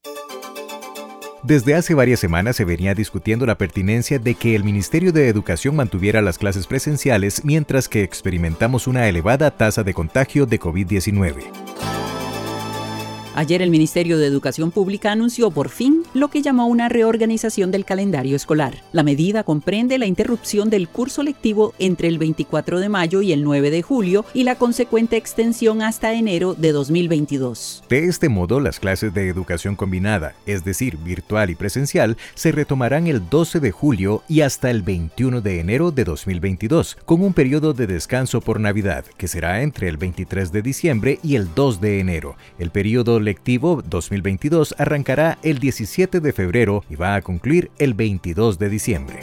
Desde hace varias semanas se venía discutiendo la pertinencia de que el Ministerio de Educación mantuviera las clases presenciales mientras que experimentamos una elevada tasa de contagio de COVID-19. Ayer el Ministerio de Educación Pública anunció por fin lo que llamó una reorganización del calendario escolar. La medida comprende la interrupción del curso lectivo entre el 24 de mayo y el 9 de julio y la consecuente extensión hasta enero de 2022. De este modo, las clases de educación combinada, es decir, virtual y presencial, se retomarán el 12 de julio y hasta el 21 de enero de 2022, con un periodo de descanso por Navidad, que será entre el 23 de diciembre y el 2 de enero. El periodo lectivo 2022 arrancará el 17 de febrero y va a concluir el 22 de diciembre.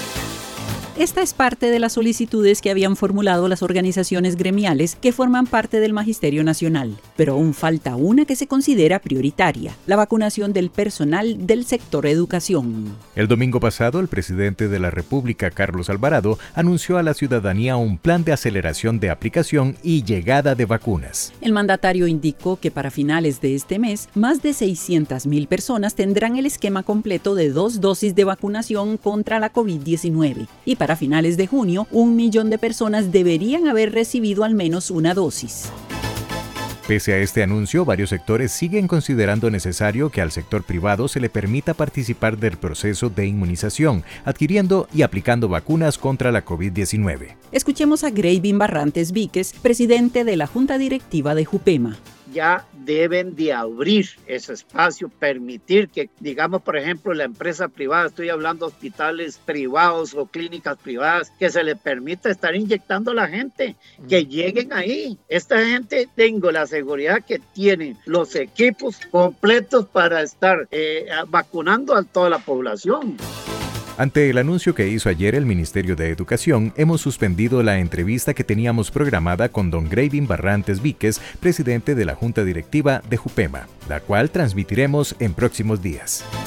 Esta es parte de las solicitudes que habían formulado las organizaciones gremiales que forman parte del Magisterio Nacional, pero aún falta una que se considera prioritaria: la vacunación del personal del sector educación. El domingo pasado, el presidente de la República, Carlos Alvarado, anunció a la ciudadanía un plan de aceleración de aplicación y llegada de vacunas. El mandatario indicó que para finales de este mes, más de 600,000 personas tendrán el esquema completo de 2 dosis de vacunación contra la COVID-19 y para finales de junio, 1 millón de personas deberían haber recibido al menos una dosis. Pese a este anuncio, varios sectores siguen considerando necesario que al sector privado se le permita participar del proceso de inmunización, adquiriendo y aplicando vacunas contra la COVID-19. Escuchemos a Greivin Barrantes Víquez, presidente de la Junta Directiva de Jupema. Ya deben de abrir ese espacio, permitir que, digamos, por ejemplo, la empresa privada, estoy hablando de hospitales privados o clínicas privadas, que se les permita estar inyectando a la gente, que lleguen ahí. Esta gente, tengo la seguridad que tienen los equipos completos para estar vacunando a toda la población. Ante el anuncio que hizo ayer el Ministerio de Educación, hemos suspendido la entrevista que teníamos programada con don Greivin Barrantes Víquez, presidente de la Junta Directiva de Jupema, la cual transmitiremos en próximos días.